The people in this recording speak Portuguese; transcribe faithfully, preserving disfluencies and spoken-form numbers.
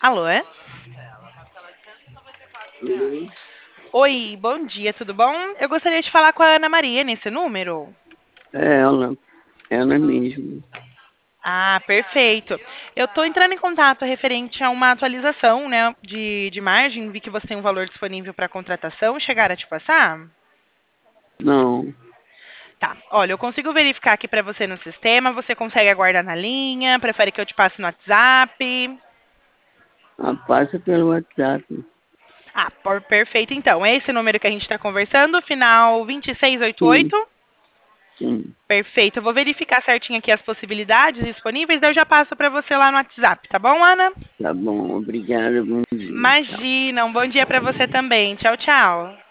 Alô, é? Oi. Oi, bom dia, tudo bom? Eu gostaria de falar com a Ana Maria nesse número. É ela, ela mesmo. Ah, perfeito. Eu estou entrando em contato referente a uma atualização, né, de, de margem. Vi que você tem um valor disponível para contratação. Chegaram a te passar? Não, Tá. Olha, eu consigo verificar aqui para você no sistema. Você consegue aguardar na linha? Prefere que eu te passe no WhatsApp? a passa pelo WhatsApp. Ah, por, perfeito. Então, é esse número que a gente está conversando, final dois seis oito Sim, oito. sim. Perfeito. Eu vou verificar certinho aqui as possibilidades disponíveis, daí eu já passo para você lá no WhatsApp, tá bom, Ana? Tá bom, obrigado, bom dia. Tchau. Imagina, um bom dia para você também. Tchau, tchau.